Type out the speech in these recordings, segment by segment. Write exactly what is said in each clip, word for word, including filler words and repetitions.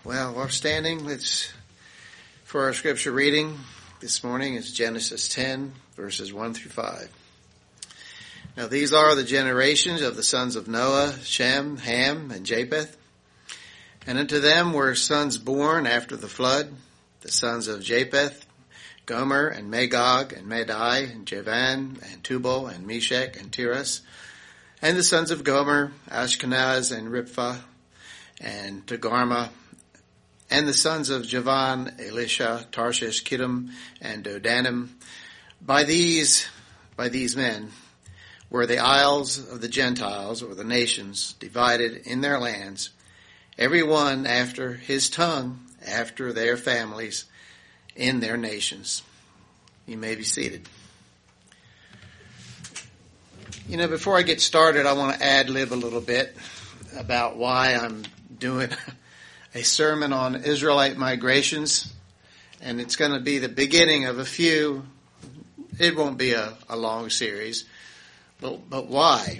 Well, we're standing. Let's, for our scripture reading this morning is Genesis ten, verses one through five. Now these are the generations of the sons of Noah, Shem, Ham, and Japheth. And unto them were sons born after the flood, the sons of Japheth, Gomer, and Magog, and Madai, and Javan, and Tubal, and Meshech, and Tiras. And the sons of Gomer, Ashkenaz, and Ripphah, and Togarmah. And the sons of Javan, Elisha, Tarshish, Kittim, and Dodanim. By these, by these men were the isles of the Gentiles, or the nations, divided in their lands, every one after his tongue, after their families, in their nations. You may be seated. You know, before I get started, I want to ad-lib a little bit about why I'm doing a sermon on Israelite migrations, and it's going to be the beginning of a few. It won't be a, a long series, but, but why?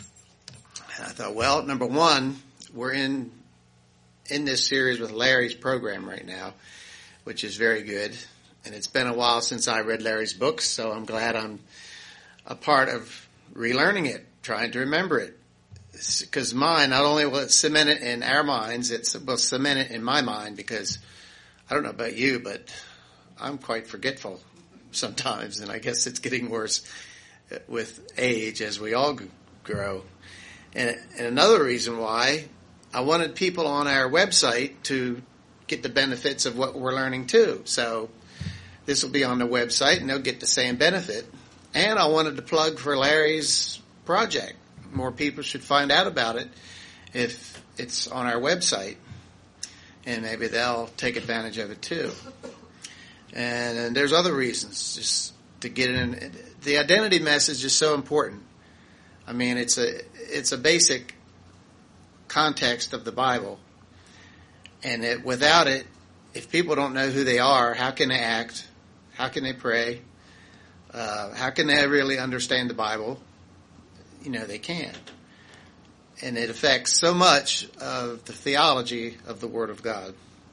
I thought, well, number one, we're in in this series with Larry's program right now, which is very good, and it's been a while since I read Larry's books, so I'm glad I'm a part of relearning it, trying to remember it. Because mine, not only will it cement it in our minds, it will cement it in my mind, because I don't know about you, but I'm quite forgetful sometimes, and I guess it's getting worse with age as we all grow. And, and another reason why, I wanted people on our website to get the benefits of what we're learning too. So this will be on the website, and they'll get the same benefit. And I wanted to plug for Larry's project. More people should find out about it if it's on our website, and maybe they'll take advantage of it too. And, and there's other reasons just to get in. The identity message is so important. I mean, it's a it's a basic context of the Bible, and it, without it, if people don't know who they are, how can they act? How can they pray? Uh, how can they really understand the Bible? You know, they can't. And it affects so much of the theology of the Word of God.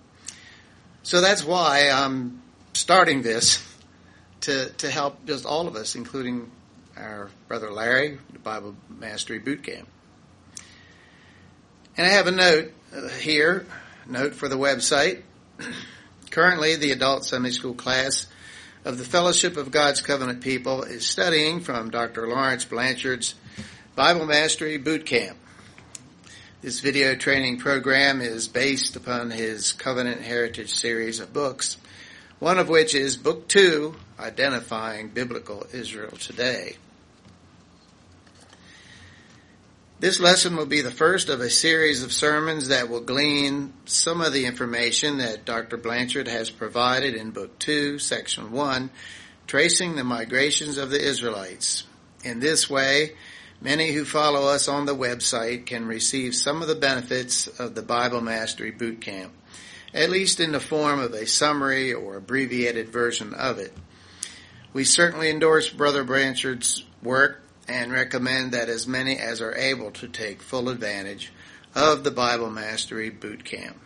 So that's why I'm starting this to to help just all of us, including our brother Larry, the Bible Mastery Boot Camp. And I have a note here, note for the website. Currently, the adult Sunday school class of the Fellowship of God's Covenant People is studying from Doctor Lawrence Blanchard's Bible Mastery Boot Camp. This video training program is based upon his Covenant Heritage series of books, one of which is Book Two, Identifying Biblical Israel Today. This lesson will be the first of a series of sermons that will glean some of the information that Doctor Blanchard has provided in Book Two, Section One, Tracing the Migrations of the Israelites. In this way, many who follow us on the website can receive some of the benefits of the Bible Mastery Boot Camp, at least in the form of a summary or abbreviated version of it. We certainly endorse Brother Blanchard's work and recommend that as many as are able to take full advantage of the Bible Mastery Boot Camp.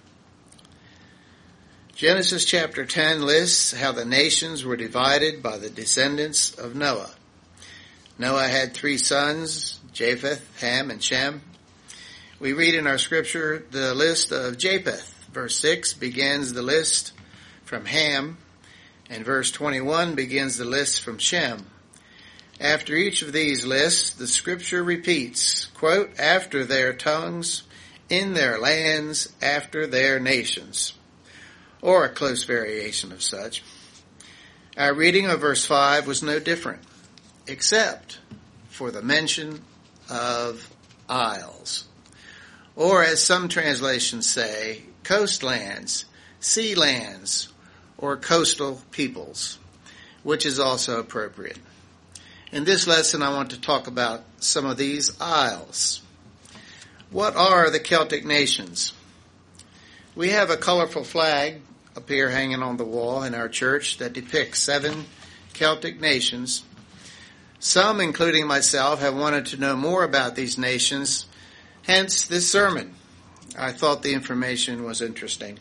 Genesis chapter ten lists how the nations were divided by the descendants of Noah. Noah had three sons, Japheth, Ham, and Shem. We read in our scripture the list of Japheth. Verse six begins the list from Ham, and verse twenty-one begins the list from Shem. After each of these lists, the scripture repeats, quote, after their tongues, in their lands, after their nations, or a close variation of such. Our reading of verse five was no different, except for the mention of isles, or as some translations say, coastlands, sea lands, or coastal peoples, which is also appropriate. In this lesson, I want to talk about some of these isles. What are the Celtic nations? We have a colorful flag up here hanging on the wall in our church that depicts seven Celtic nations. Some, including myself, have wanted to know more about these nations, hence this sermon. I thought the information was interesting.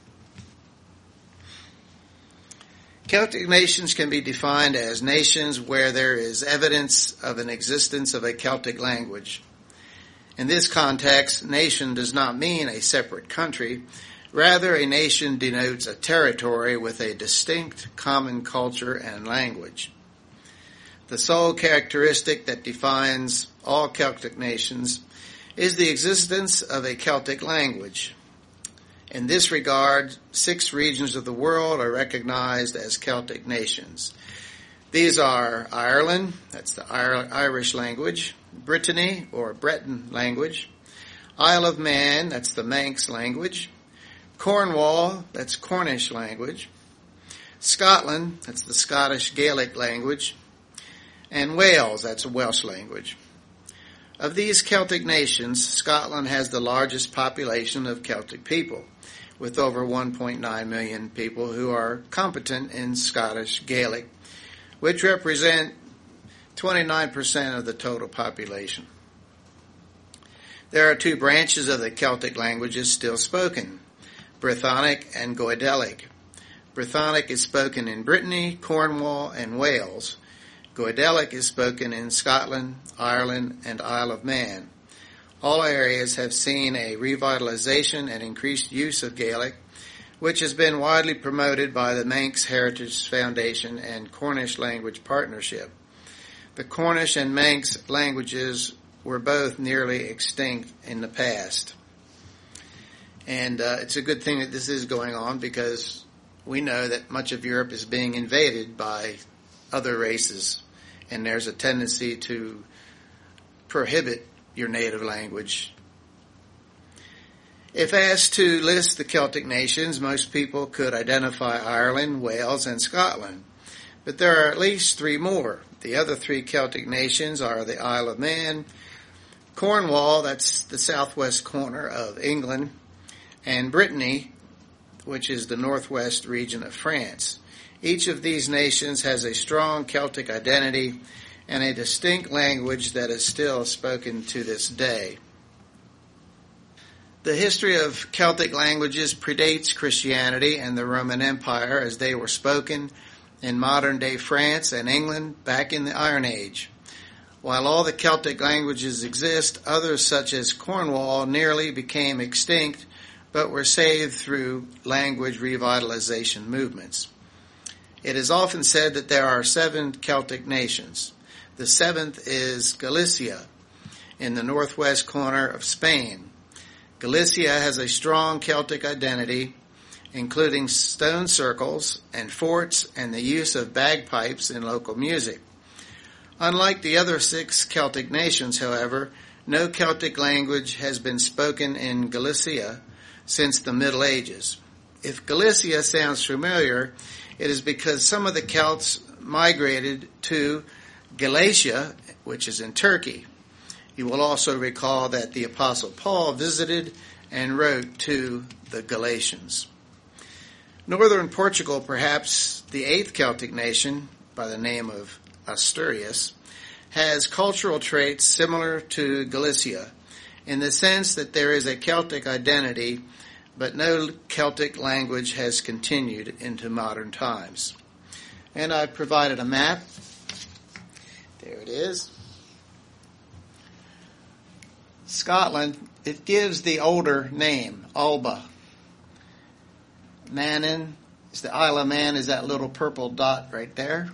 Celtic nations can be defined as nations where there is evidence of an existence of a Celtic language. In this context, nation does not mean a separate country. Rather, a nation denotes a territory with a distinct common culture and language. The sole characteristic that defines all Celtic nations is the existence of a Celtic language. In this regard, six regions of the world are recognized as Celtic nations. These are Ireland, that's the Irish language, Brittany, or Breton language, Isle of Man, that's the Manx language, Cornwall, that's Cornish language, Scotland, that's the Scottish Gaelic language, and Wales, that's a Welsh language. Of these Celtic nations, Scotland has the largest population of Celtic people, with over one point nine million people who are competent in Scottish Gaelic, which represent twenty-nine percent of the total population. There are two branches of the Celtic languages still spoken, Brythonic and Goidelic. Brythonic is spoken in Brittany, Cornwall, and Wales. Goidelic is spoken in Scotland, Ireland, and Isle of Man. All areas have seen a revitalization and increased use of Gaelic, which has been widely promoted by the Manx Heritage Foundation and Cornish Language Partnership. The Cornish and Manx languages were both nearly extinct in the past. And uh, it's a good thing that this is going on, because we know that much of Europe is being invaded by other races, and there's a tendency to prohibit your native language. If asked to list the Celtic nations, most people could identify Ireland, Wales, and Scotland. But there are at least three more. The other three Celtic nations are the Isle of Man, Cornwall, that's the southwest corner of England, and Brittany, which is the northwest region of France. Each of these nations has a strong Celtic identity and a distinct language that is still spoken to this day. The history of Celtic languages predates Christianity and the Roman Empire, as they were spoken in modern-day France and England back in the Iron Age. While all the Celtic languages exist, others such as Cornwall nearly became extinct, but were saved through language revitalization movements. It is often said that there are seven Celtic nations. The seventh is Galicia, in the northwest corner of Spain. Galicia has a strong Celtic identity, including stone circles and forts and the use of bagpipes in local music. Unlike the other six Celtic nations, however, no Celtic language has been spoken in Galicia since the Middle Ages. If Galicia sounds familiar, it is because some of the Celts migrated to Galatia, which is in Turkey. You will also recall that the Apostle Paul visited and wrote to the Galatians. Northern Portugal, perhaps the eighth Celtic nation by the name of Asturias, has cultural traits similar to Galicia in the sense that there is a Celtic identity, but no Celtic language has continued into modern times. And I provided a map. There it is. Scotland, it gives the older name, Alba. Mannin, is the Isle of Man, is that little purple dot right there.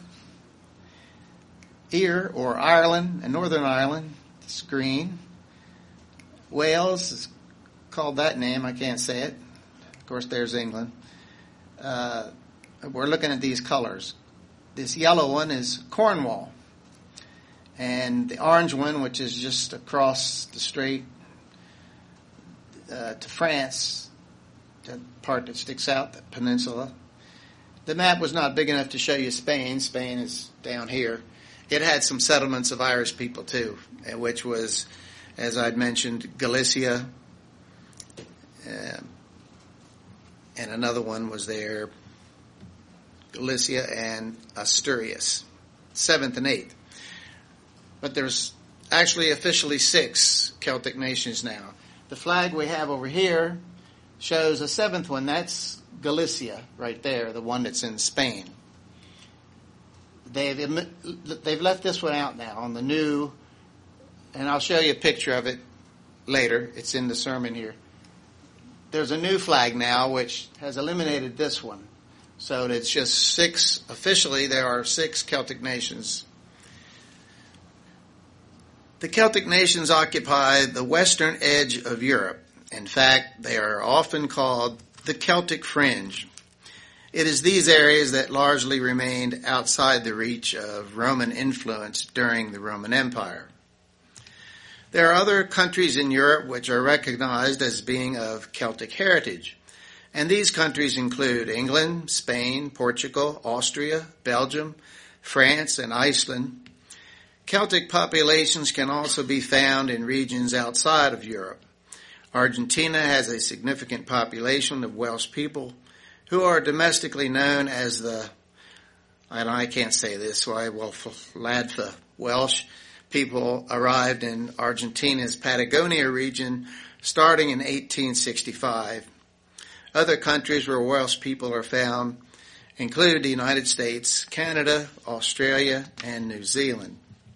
Eire, or Ireland, and Northern Ireland, it's green. Wales is called that name, I can't say it. Of course, there's England. Uh, we're looking at these colors. This yellow one is Cornwall. And the orange one, which is just across the strait uh, to France, that part that sticks out, the peninsula. The map was not big enough to show you Spain. Spain is down here. It had some settlements of Irish people too, which was, as I'd mentioned, Galicia, uh, and another one was there, Galicia and Asturias, seventh and eighth. But there's actually officially six Celtic nations now. the flag we have over here shows a seventh one. That's Galicia right there, the one that's in Spain. They've, they've left this one out now on the new, and I'll show you a picture of it later. It's in the sermon here. There's a new flag now which has eliminated this one. So it's just six, officially there are six Celtic nations. The Celtic nations occupy the western edge of Europe. In fact, they are often called the Celtic fringe. It is these areas that largely remained outside the reach of Roman influence during the Roman Empire. There are other countries in Europe which are recognized as being of Celtic heritage, and these countries include England, Spain, Portugal, Austria, Belgium, France, and Iceland. Celtic populations can also be found in regions outside of Europe. Argentina has a significant population of Welsh people who are domestically known as the, and I can't say this, so I will, Ladfa Welsh. People arrived in Argentina's Patagonia region starting in eighteen sixty-five. Other countries where Welsh people are found include the United States, Canada, Australia, and New Zealand.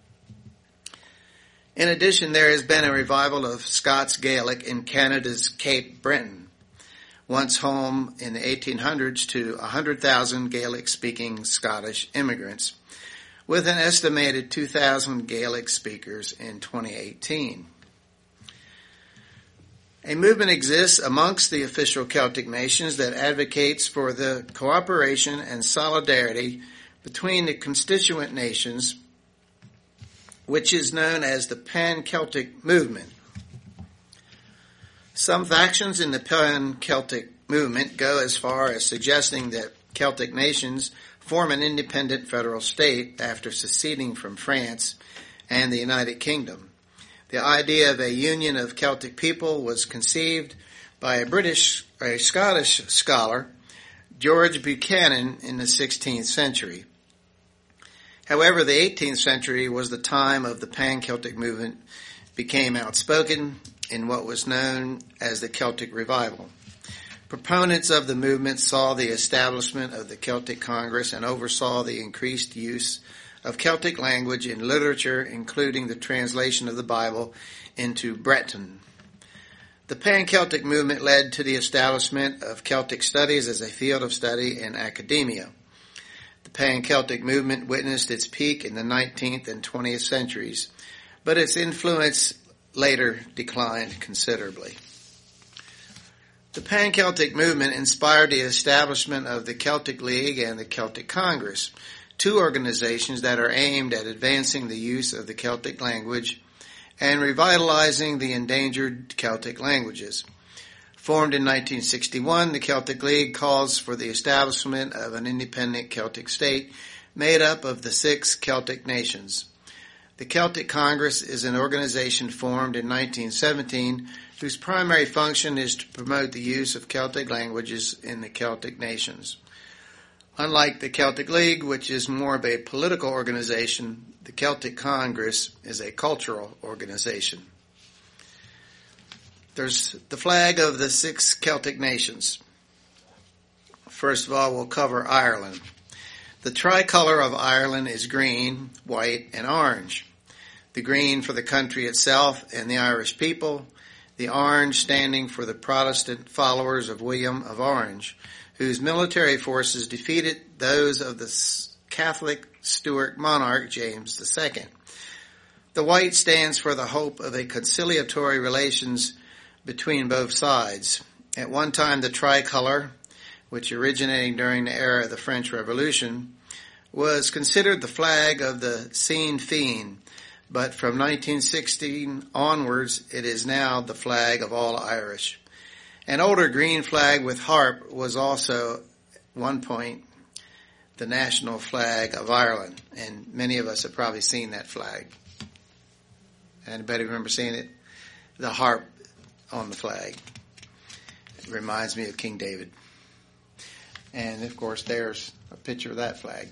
In addition, there has been a revival of Scots Gaelic in Canada's Cape Breton, once home in the eighteen hundreds to one hundred thousand Gaelic-speaking Scottish immigrants, with an estimated two thousand Gaelic speakers in twenty eighteen. A movement exists amongst the official Celtic nations that advocates for the cooperation and solidarity between the constituent nations, which is known as the Pan-Celtic movement. Some factions in the Pan-Celtic movement go as far as suggesting that Celtic nations form an independent federal state after seceding from France and the United Kingdom. The idea of a union of Celtic people was conceived by a British, a Scottish scholar, George Buchanan, in the sixteenth century. However, the eighteenth century was the time of the Pan-Celtic movement became outspoken in what was known as the Celtic Revival. Proponents of the movement saw the establishment of the Celtic Congress and oversaw the increased use of Celtic language in literature, including the translation of the Bible into Breton. The Pan-Celtic movement led to the establishment of Celtic studies as a field of study in academia. The Pan-Celtic movement witnessed its peak in the nineteenth and twentieth centuries, but its influence later declined considerably. The Pan-Celtic movement inspired the establishment of the Celtic League and the Celtic Congress, two organizations that are aimed at advancing the use of the Celtic language and revitalizing the endangered Celtic languages. Formed in nineteen sixty-one, the Celtic League calls for the establishment of an independent Celtic state made up of the six Celtic nations. The Celtic Congress is an organization formed in nineteen seventeen whose primary function is to promote the use of Celtic languages in the Celtic nations. Unlike the Celtic League, which is more of a political organization, the Celtic Congress is a cultural organization. There's the flag of the six Celtic nations. First of all, we'll cover Ireland. The tricolor of Ireland is green, white, and orange. The green for the country itself and the Irish people, the orange standing for the Protestant followers of William of Orange, whose military forces defeated those of the Catholic Stuart monarch James the Second. The white stands for the hope of a conciliatory relations between both sides. At one time, the tricolor, which originating during the era of the French Revolution, was considered the flag of the Sinn Féin, but from nineteen sixteen onwards, it is now the flag of all Irish. An older green flag with harp was also, at one point, the national flag of Ireland, and many of us have probably seen that flag. Anybody remember seeing it? The harp on the flag. It reminds me of King David. And, of course, there's a picture of that flag.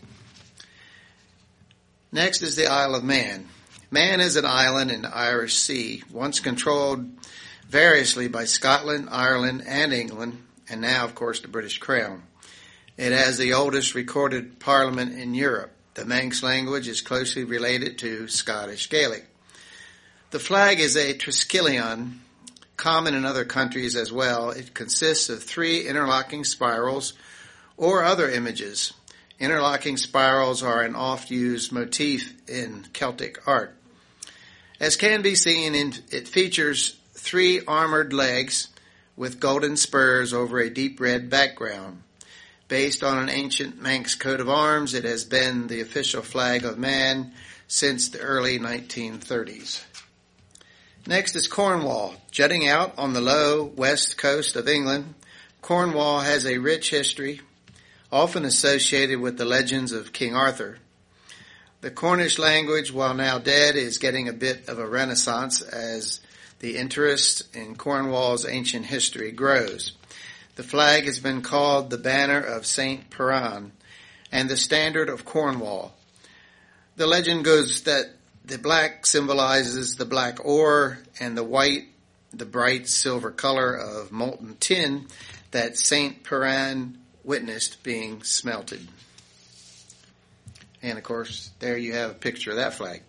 Next is the Isle of Man. Man is an island in the Irish Sea, once controlled variously by Scotland, Ireland, and England, and now, of course, the British Crown. It has the oldest recorded parliament in Europe. The Manx language is closely related to Scottish Gaelic. The flag is a triskelion, common in other countries as well. It consists of three interlocking spirals or other images. Interlocking spirals are an oft-used motif in Celtic art. As can be seen, in, it features three armored legs with golden spurs over a deep red background. Based on an ancient Manx coat of arms, it has been the official flag of Man since the early nineteen thirties. Next is Cornwall. Jutting out on the low west coast of England, Cornwall has a rich history, often associated with the legends of King Arthur. The Cornish language, while now dead, is getting a bit of a renaissance as the interest in Cornwall's ancient history grows. The flag has been called the banner of Saint Piran and the standard of Cornwall. The legend goes that the black symbolizes the black ore and the white, the bright silver color of molten tin that Saint Piran witnessed being smelted. And of course, there you have a picture of that flag.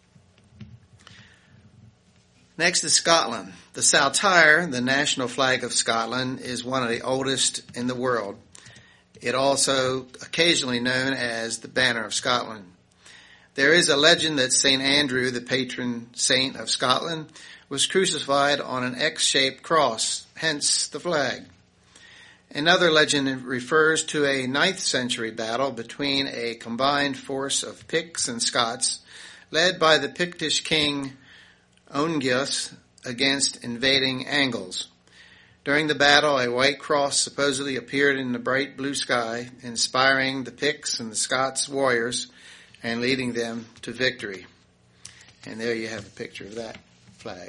Next is Scotland. The Saltire, the national flag of Scotland, is one of the oldest in the world. It also occasionally known as the Banner of Scotland. There is a legend that Saint Andrew, the patron saint of Scotland, was crucified on an X-shaped cross, hence the flag. Another legend refers to a ninth century battle between a combined force of Picts and Scots, led by the Pictish king Ongus against invading Angles. During the battle, a white cross supposedly appeared in the bright blue sky, inspiring the Picts and the Scots warriors and leading them to victory. And there you have a picture of that flag.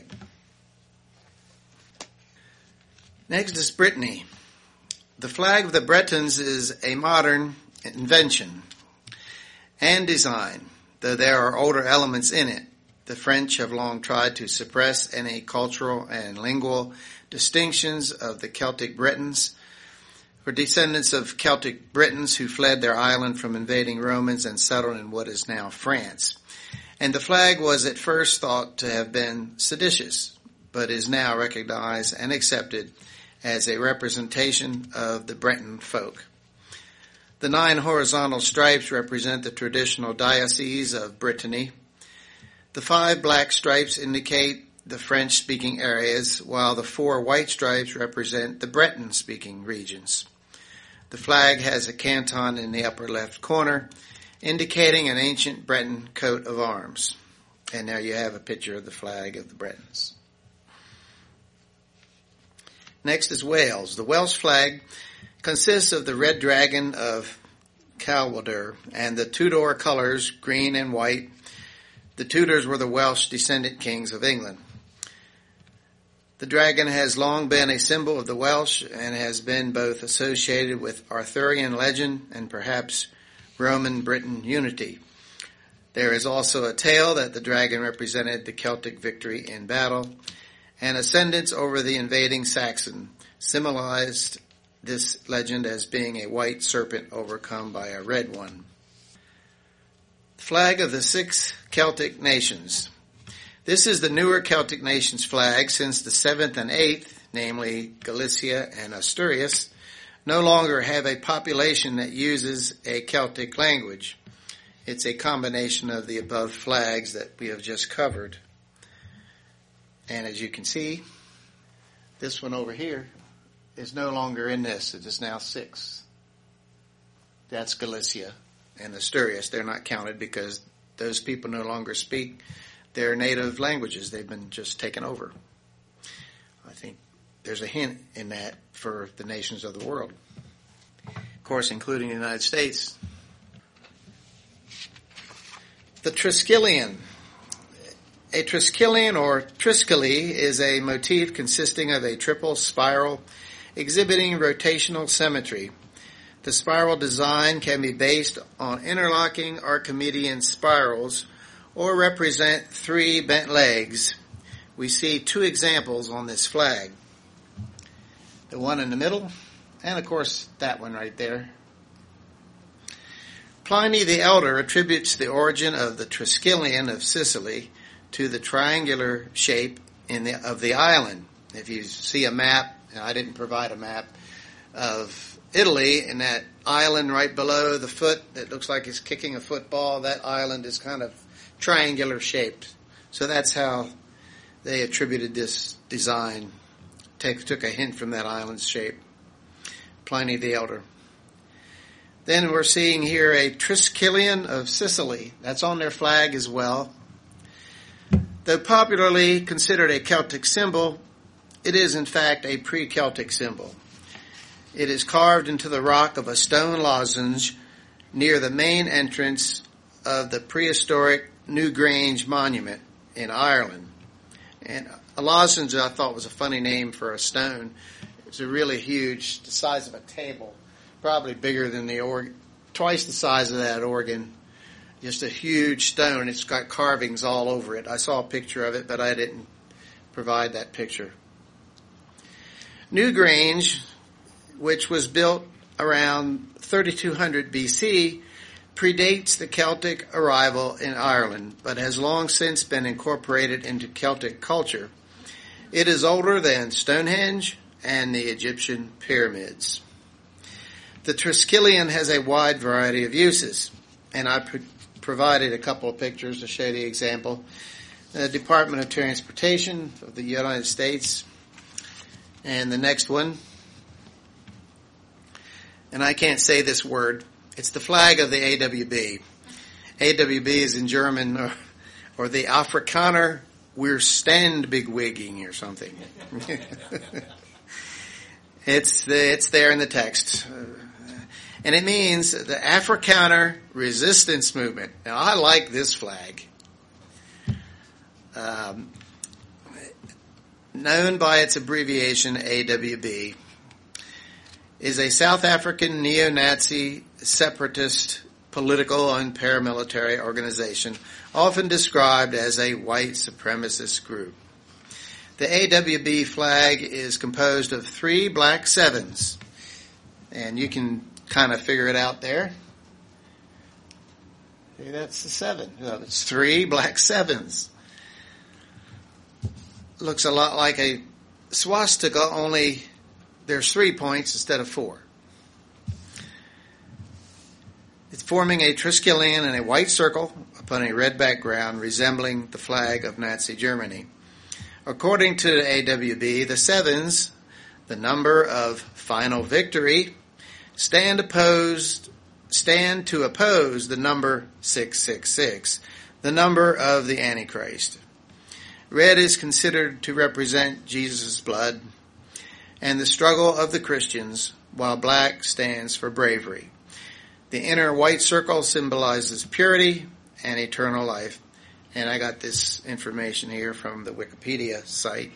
Next is Brittany. The flag of the Bretons is a modern invention and design, though there are older elements in it. The French have long tried to suppress any cultural and lingual distinctions of the Celtic Britons. For descendants of Celtic Britons who fled their island from invading Romans and settled in what is now France. And the flag was at first thought to have been seditious, but is now recognized and accepted as a representation of the Breton folk. The nine horizontal stripes represent the traditional diocese of Brittany. The five black stripes indicate the French-speaking areas, while the four white stripes represent the Breton-speaking regions. The flag has a canton in the upper left corner, indicating an ancient Breton coat of arms. And there you have a picture of the flag of the Bretons. Next is Wales. The Welsh flag consists of the red dragon of Calwydr and the Tudor colors, green and white. The Tudors were the Welsh descendant kings of England. The dragon has long been a symbol of the Welsh and has been both associated with Arthurian legend and perhaps Roman Briton unity. There is also a tale that the dragon represented the Celtic victory in battle, and ascendance over the invading Saxon symbolized this legend as being a white serpent overcome by a red one. Flag of the six Celtic nations. This is the newer Celtic nations flag since the seventh and eighth, namely Galicia and Asturias, no longer have a population that uses a Celtic language. It's a combination of the above flags that we have just covered. And as you can see, this one over here is no longer in this. It is now six. That's Galicia and Asturias. They're not counted because those people no longer speak their native languages. They've been just taken over. I think there's a hint in that for the nations of the world. Of course, including the United States. The Triskelion. A Triskelion or Triskele is a motif consisting of a triple spiral exhibiting rotational symmetry. The spiral design can be based on interlocking Archimedean spirals or represent three bent legs, we see two examples on this flag. The one in the middle, and of course that one right there. Pliny the Elder attributes the origin of the Triskelion of Sicily to the triangular shape in the, of the island. If you see a map, I didn't provide a map of Italy, and that island right below the foot that looks like it's kicking a football, that island is kind of triangular shaped. So that's how they attributed this design. Take, took a hint from that island's shape. Pliny the Elder. Then we're seeing here a Triskelion of Sicily. That's on their flag as well. Though popularly considered a Celtic symbol, it is in fact a pre-Celtic symbol. It is carved into the rock of a stone lozenge near the main entrance of the prehistoric Newgrange Monument in Ireland. And a lozenge I thought was a funny name for a stone. It's a really huge, the size of a table, probably bigger than the organ, twice the size of that organ. Just a huge stone. It's got carvings all over it. I saw a picture of it, but I didn't provide that picture. Newgrange, which was built around thirty-two hundred B C, predates the Celtic arrival in Ireland, but has long since been incorporated into Celtic culture. It is older than Stonehenge and the Egyptian pyramids. The Triskelion has a wide variety of uses, and I pro- provided a couple of pictures to show the example. The Department of Transportation of the United States, and the next one, and I can't say this word, it's the flag of the A W B. A W B is in German, or, or the Afrikaner Weerstandsbeweging or something. it's the, it's there in the text. And it means the Afrikaner Resistance Movement. Now, I like this flag. Um, known by its abbreviation A W B, is a South African neo-Nazi separatist political and paramilitary organization, often described as a white supremacist group. The A W B flag is composed of three black sevens, and you can kind of figure it out there. See, that's the seven. No, it's three black sevens. Looks a lot like a swastika, only there's three points instead of four. It's forming a Triskelion in a white circle upon a red background resembling the flag of Nazi Germany. According to the A W B, the sevens, the number of final victory, stand opposed, stand to oppose the number six six six, the number of the Antichrist. Red is considered to represent Jesus' blood and the struggle of the Christians, while black stands for bravery. The inner white circle symbolizes purity and eternal life. And I got this information here from the Wikipedia site.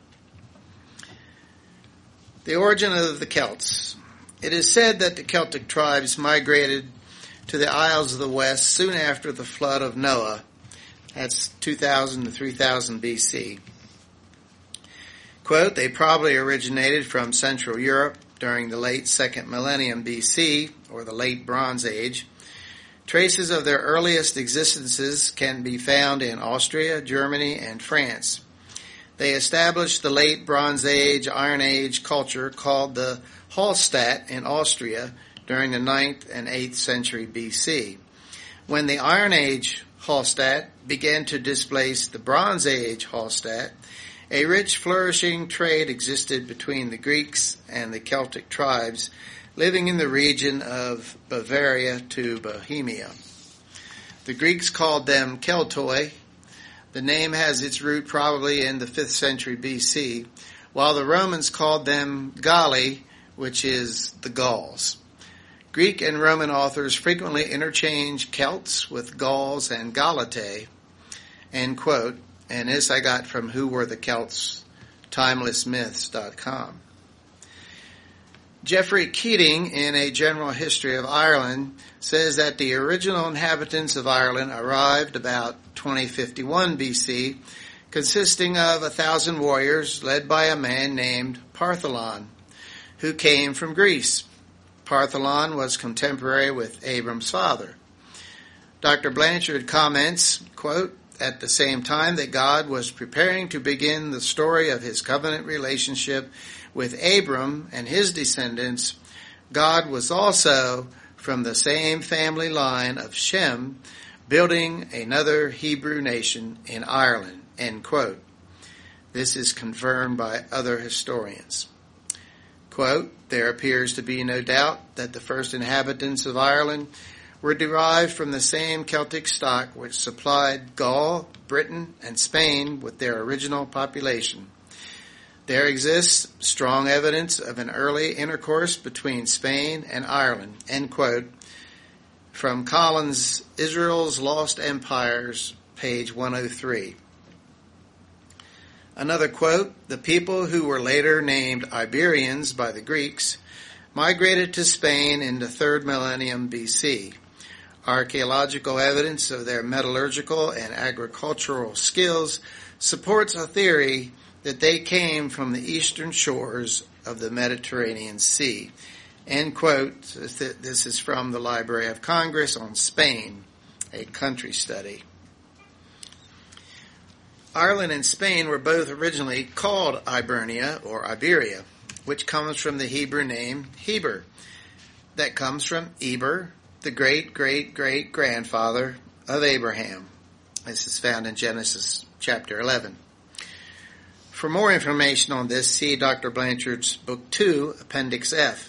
The origin of the Celts. It is said that the Celtic tribes migrated to the Isles of the West soon after the flood of Noah. That's two thousand to three thousand B C. Quote, they probably originated from Central Europe during the late second millennium B C, or the late Bronze Age. Traces of their earliest existences can be found in Austria, Germany, and France. They established the late Bronze Age, Iron Age culture called the Hallstatt in Austria during the ninth and eighth century B C. When the Iron Age Hallstatt began to displace the Bronze Age Hallstatt, a rich, flourishing trade existed between the Greeks and the Celtic tribes living in the region of Bavaria to Bohemia. The Greeks called them Keltoi. The name has its root probably in the fifth century B C, while the Romans called them Galli, which is the Gauls. Greek and Roman authors frequently interchange Celts with Gauls and Galatae, end quote. And this I got from Who Were the Celts, timeless myths dot com. Geoffrey Keating, in A General History of Ireland, says that the original inhabitants of Ireland arrived about twenty fifty-one B C, consisting of a thousand warriors led by a man named Partholon, who came from Greece. Partholon was contemporary with Abram's father. Doctor Blanchard comments, quote, at the same time that God was preparing to begin the story of his covenant relationship with Abram and his descendants, God was also, from the same family line of Shem, building another Hebrew nation in Ireland, end quote. This is confirmed by other historians. Quote, there appears to be no doubt that the first inhabitants of Ireland were derived from the same Celtic stock which supplied Gaul, Britain, and Spain with their original population. There exists strong evidence of an early intercourse between Spain and Ireland, end quote, from Collins' Israel's Lost Empires, page one oh three. Another quote, the people who were later named Iberians by the Greeks migrated to Spain in the third millennium B C. Archaeological evidence of their metallurgical and agricultural skills supports a theory that they came from the eastern shores of the Mediterranean Sea. End quote. This is from the Library of Congress on Spain, a country study. Ireland and Spain were both originally called Ibernia or Iberia, which comes from the Hebrew name Heber. That comes from Eber, the great-great-great-grandfather of Abraham. This is found in Genesis chapter eleven. For more information on this, see Doctor Blanchard's Book two, Appendix F.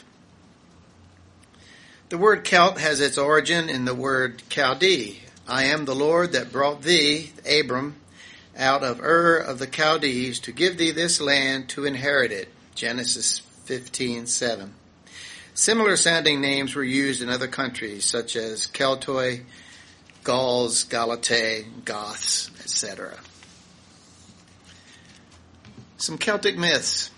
The word Celt has its origin in the word Chaldee. I am the Lord that brought thee, Abram, out of Ur of the Chaldees to give thee this land to inherit it. Genesis fifteen seven. Similar sounding names were used in other countries such as Keltoi, Gauls, Galatae, Goths, et cetera. Some Celtic myths.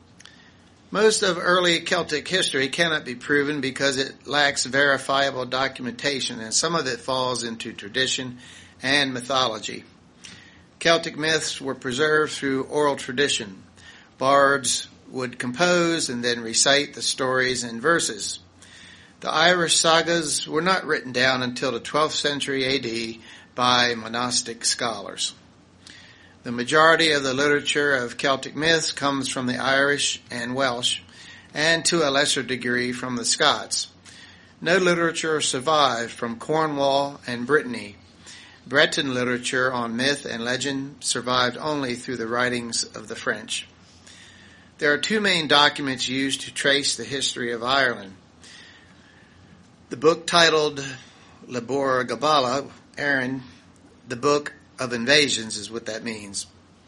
Most of early Celtic history cannot be proven because it lacks verifiable documentation, and some of it falls into tradition and mythology. Celtic myths were preserved through oral tradition. Bards would compose and then recite the stories in verses. The Irish sagas were not written down until the twelfth century A D by monastic scholars. The majority of the literature of Celtic myths comes from the Irish and Welsh, and to a lesser degree from the Scots. No literature survived from Cornwall and Brittany. Breton literature on myth and legend survived only through the writings of the French. There are two main documents used to trace the history of Ireland. The book titled Lebor Gabala, Aaron, the Book of Invasions is what that means.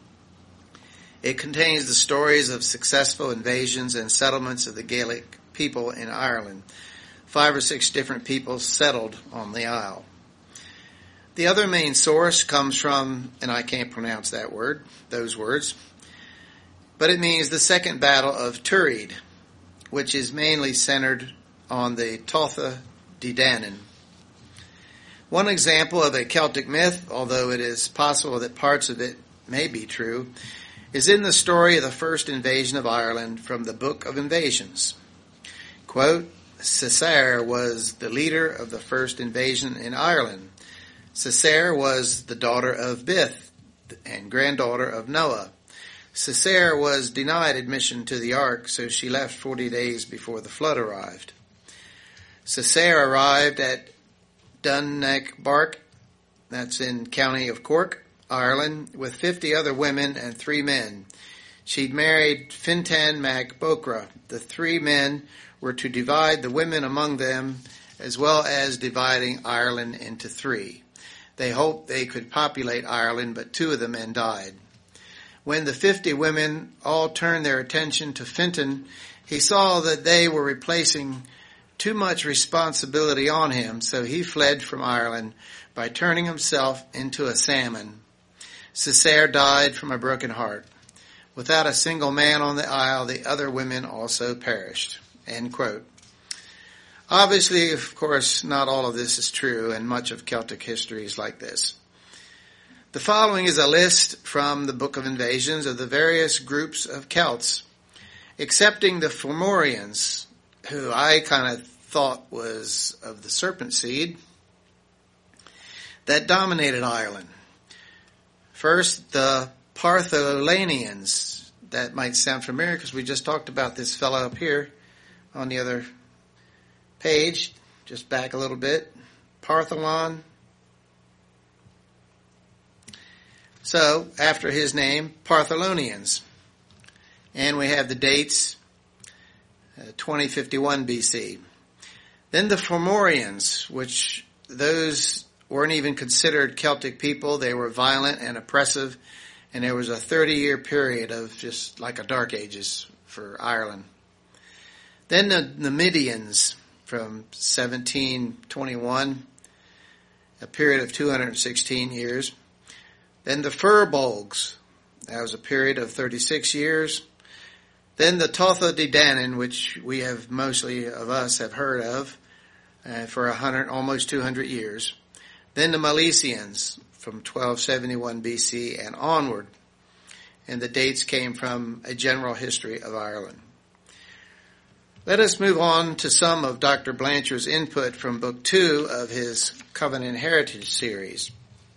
It contains the stories of successful invasions and settlements of the Gaelic people in Ireland. Five or six different peoples settled on the Isle. The other main source comes from, and I can't pronounce that word, those words, but it means the Second Battle of Turid, which is mainly centered on the Tuatha De Danann. One example of a Celtic myth, although it is possible that parts of it may be true, is in the story of the first invasion of Ireland from the Book of Invasions. Quote, Cessair was the leader of the first invasion in Ireland. Cessair was the daughter of Bith and granddaughter of Noah. Cessair was denied admission to the ark, so she left forty days before the flood arrived. Cessair arrived at Dunneckbark, that's in County of Cork, Ireland, with fifty other women and three men. She'd married Fintan Mac Bocra. The three men were to divide the women among them, as well as dividing Ireland into three. They hoped they could populate Ireland, but two of the men died. When the fifty women all turned their attention to Fintan, he saw that they were replacing too much responsibility on him, so he fled from Ireland by turning himself into a salmon. Cessair died from a broken heart. Without a single man on the isle, the other women also perished. End quote. Obviously, of course, not all of this is true, and much of Celtic history is like this. The following is a list from the Book of Invasions of the various groups of Celts, excepting the Fomorians, who I kind of thought was of the serpent seed, that dominated Ireland. First, the Partholanians. That might sound familiar because we just talked about this fellow up here on the other page. Just back a little bit. Partholon. So, after his name, Partholonians. And we have the dates, uh, twenty fifty-one B C. Then the Fomorians, which those weren't even considered Celtic people. They were violent and oppressive, and there was a thirty-year period of just like a dark ages for Ireland. Then the Numidians from seventeen twenty-one, a period of two hundred sixteen years. Then the Firbolgs, that was a period of thirty-six years. Then the Tuatha De Danann, which we have mostly of us have heard of, uh, for a hundred, almost two hundred years. Then the Milesians from twelve seventy-one B C and onward. And the dates came from a general history of Ireland. Let us move on to some of Doctor Blanchard's input from Book Two of his Covenant Heritage series.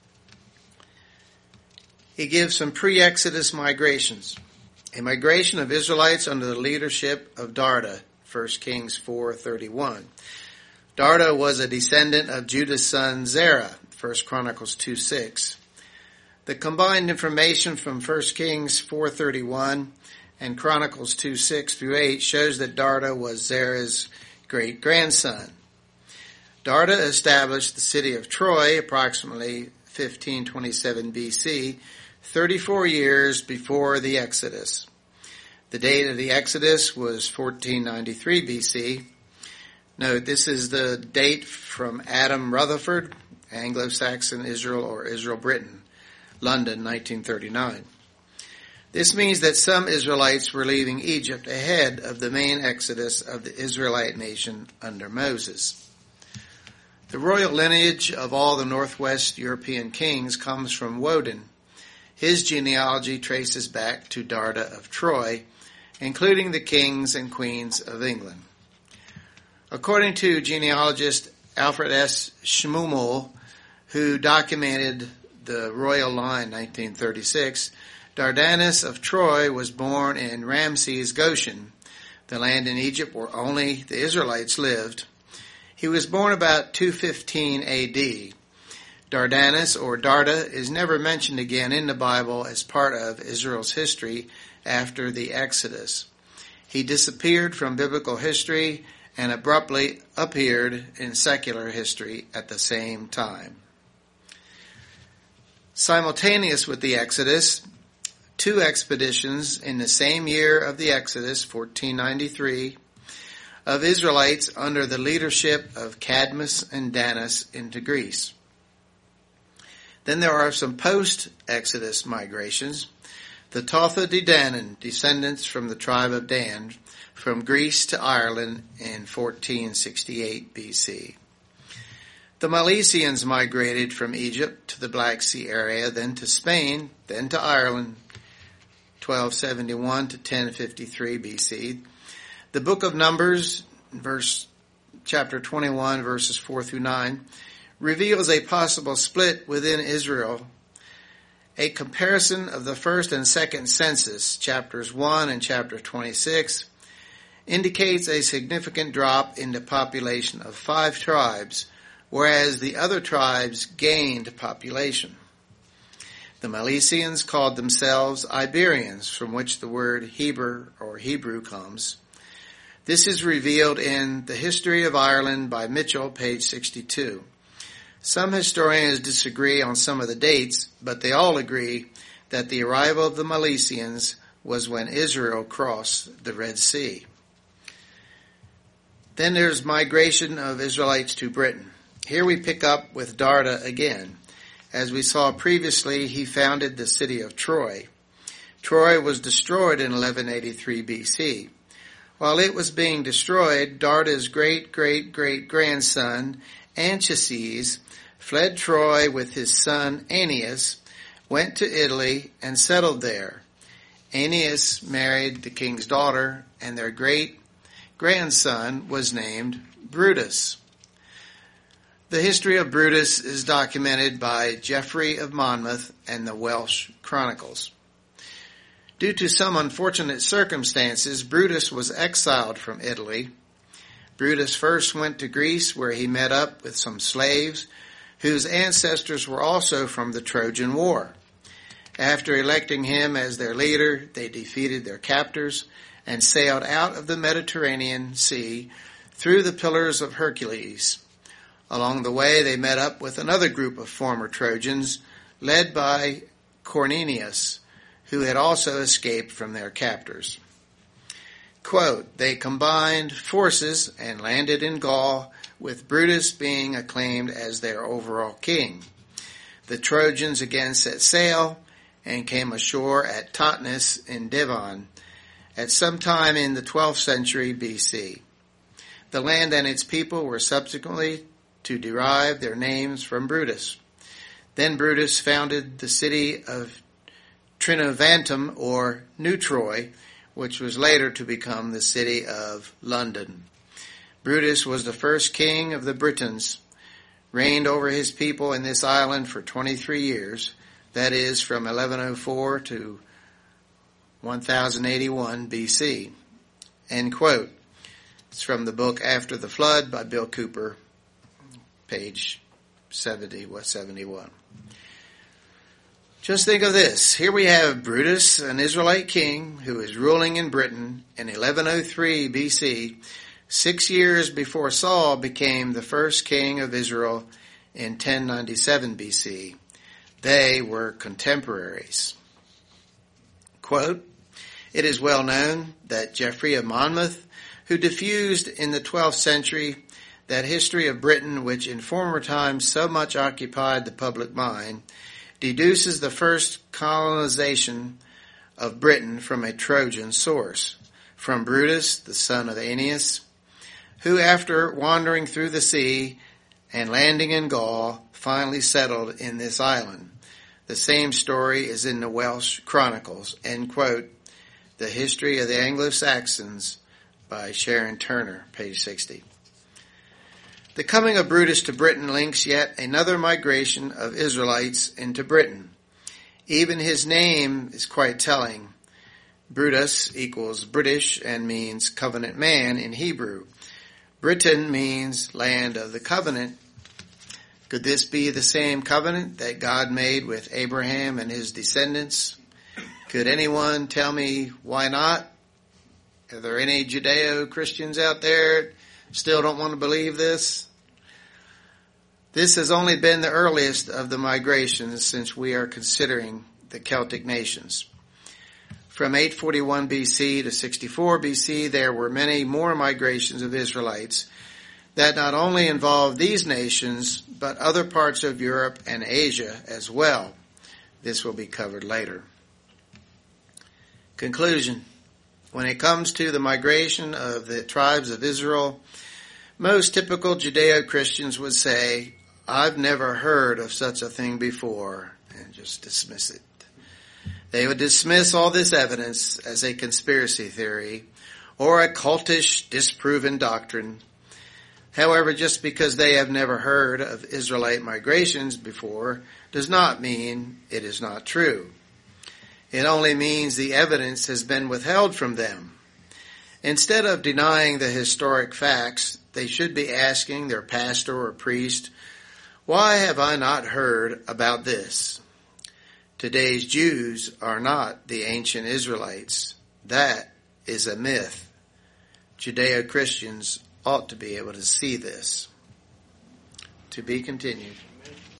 He gives some pre-Exodus migrations. A migration of Israelites under the leadership of Darda, First Kings four thirty-one. Darda was a descendant of Judah's son Zerah, First Chronicles two six. The combined information from First Kings four thirty-one and Chronicles two six through eight shows that Darda was Zerah's great-grandson. Darda established the city of Troy approximately fifteen twenty-seven B C, thirty-four years before the Exodus. The date of the Exodus was fourteen ninety-three B C. Note, this is the date from Adam Rutherford, Anglo-Saxon Israel or Israel Britain, London, nineteen thirty-nine. This means that some Israelites were leaving Egypt ahead of the main exodus of the Israelite nation under Moses. The royal lineage of all the Northwest European kings comes from Woden. His genealogy traces back to Darda of Troy, including the kings and queens of England. According to genealogist Alfred S. Schmummel, who documented the royal line in nineteen thirty-six, Dardanus of Troy was born in Ramses Goshen, the land in Egypt where only the Israelites lived. He was born about two fifteen A D. Dardanus, or Darda, is never mentioned again in the Bible as part of Israel's history after the Exodus. He disappeared from biblical history and abruptly appeared in secular history at the same time. Simultaneous with the Exodus, two expeditions in the same year of the Exodus, fourteen ninety-three, of Israelites under the leadership of Cadmus and Danis into Greece. Then there are some post-Exodus migrations. The Tuatha De Danann, descendants from the tribe of Dan, from Greece to Ireland in fourteen sixty-eight B C. The Milesians migrated from Egypt to the Black Sea area, then to Spain, then to Ireland, twelve seventy-one to ten fifty-three B C. The book of Numbers, verse chapter twenty-one, verses four through nine, reveals a possible split within Israel. A comparison of the first and second census, chapters one and chapter twenty-six, indicates a significant drop in the population of five tribes, whereas the other tribes gained population. The Milesians called themselves Iberians, from which the word Heber or Hebrew comes. This is revealed in The History of Ireland by Mitchell, page sixty-two. Some historians disagree on some of the dates, but they all agree that the arrival of the Milesians was when Israel crossed the Red Sea. Then there's migration of Israelites to Britain. Here we pick up with Darda again. As we saw previously, he founded the city of Troy. Troy was destroyed in eleven eighty-three B C. While it was being destroyed, Darda's great-great-great-grandson, Anchises, fled Troy with his son Aeneas went to Italy and settled there. Aeneas married the king's daughter, and their great-grandson was named Brutus. The history of Brutus is documented by Geoffrey of Monmouth and the Welsh Chronicles. Due to some unfortunate circumstances, Brutus was exiled from Italy. Brutus first went to Greece, where he met up with some slaves whose ancestors were also from the Trojan War. After electing him as their leader, they defeated their captors and sailed out of the Mediterranean Sea through the Pillars of Hercules. Along the way, they met up with another group of former Trojans, led by Cornelius, who had also escaped from their captors. Quote, they combined forces and landed in Gaul, with Brutus being acclaimed as their overall king. The Trojans again set sail and came ashore at Totnes in Devon at some time in the twelfth century B C. The land and its people were subsequently to derive their names from Brutus. Then Brutus founded the city of Trinovantum, or New Troy, which was later to become the city of London. Brutus was the first king of the Britons, reigned over his people in this island for twenty-three years, that is, from eleven oh four to one thousand eighty-one B C. End quote. It's from the book After the Flood by Bill Cooper, page seventy, what, seventy-one. Just think of this. Here we have Brutus, an Israelite king who is ruling in Britain in eleven oh three B C, six years before Saul became the first king of Israel in ten ninety-seven B C. They were contemporaries. Quote, it is well known that Geoffrey of Monmouth, who diffused in the twelfth century that history of Britain which in former times so much occupied the public mind, deduces the first colonization of Britain from a Trojan source, from Brutus, the son of Aeneas, who after wandering through the sea and landing in Gaul, finally settled in this island. The same story is in the Welsh Chronicles, end quote. The History of the Anglo-Saxons by Sharon Turner, page sixty. The coming of Brutus to Britain links yet another migration of Israelites into Britain. Even his name is quite telling. Brutus equals British and means covenant man in Hebrew. Britain means land of the covenant. Could this be the same covenant that God made with Abraham and his descendants? Could anyone tell me why not? Are there any Judeo-Christians out there still don't want to believe this? This has only been the earliest of the migrations since we are considering the Celtic nations. From eight forty-one B C to sixty-four B C, there were many more migrations of Israelites that not only involved these nations, but other parts of Europe and Asia as well. This will be covered later. Conclusion. When it comes to the migration of the tribes of Israel, most typical Judeo-Christians would say, I've never heard of such a thing before, and just dismiss it. They would dismiss all this evidence as a conspiracy theory or a cultish, disproven doctrine. However, just because they have never heard of Israelite migrations before does not mean it is not true. It only means the evidence has been withheld from them. Instead of denying the historic facts, they should be asking their pastor or priest, why have I not heard about this? Today's Jews are not the ancient Israelites. That is a myth. Judeo-Christians ought to be able to see this. To be continued.